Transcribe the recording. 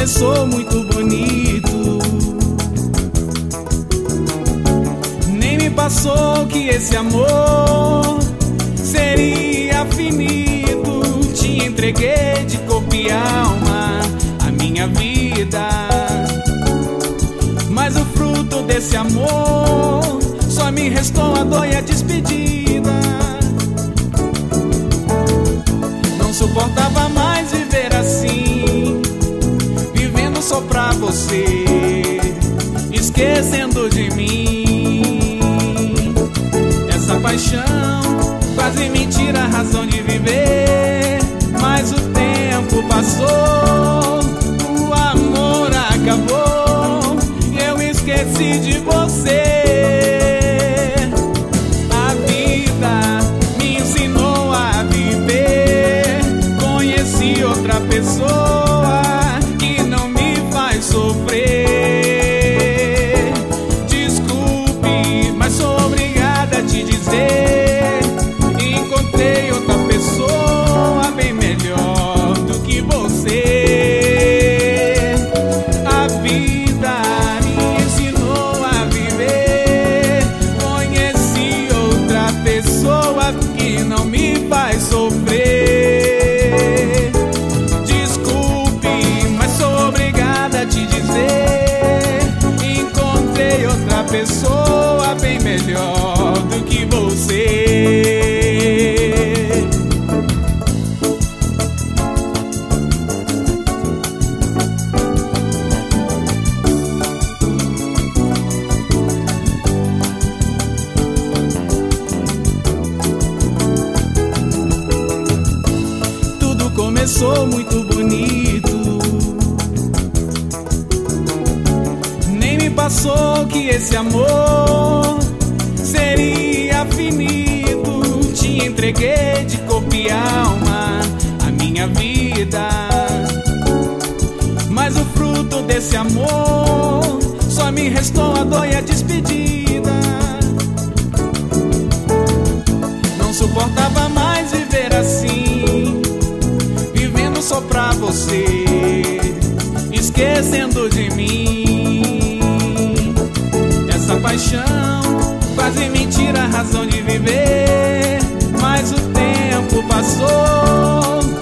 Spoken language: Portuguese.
começou muito bonito, nem me passou que esse amor seria finito. Te entreguei de corpo e alma a minha vida, mas o fruto desse amor só me restou a dor e a despedida. Não suportava mais viver assim, vivendo só pra você, esquecendo de mim. Essa paixão quase me tira a razão de viver, mas o tempo passou, o amor acabou e eu esqueci de você. A vida me ensinou a viver, conheci outra pessoa que não me faz sofrer. Desculpe, mas sou obrigada a te dizer, encontrei outra pessoa bem melhor do que você. A vida me ensinou a viver, conheci outra pessoa que não me faz sofrer. Desculpe, mas sou obrigada a te dizer, encontrei outra pessoa bem melhor do que você. Tudo começou muito bonito, nem me passou que esse amor seria finito. Te entreguei de corpo e alma a minha vida, mas o fruto desse amor só me restou a dor e a despedida. Não suportava mais viver assim, vivendo só pra você, esquecendo de mim. Essa paixão quase me tira a razão de viver, mas o tempo passou,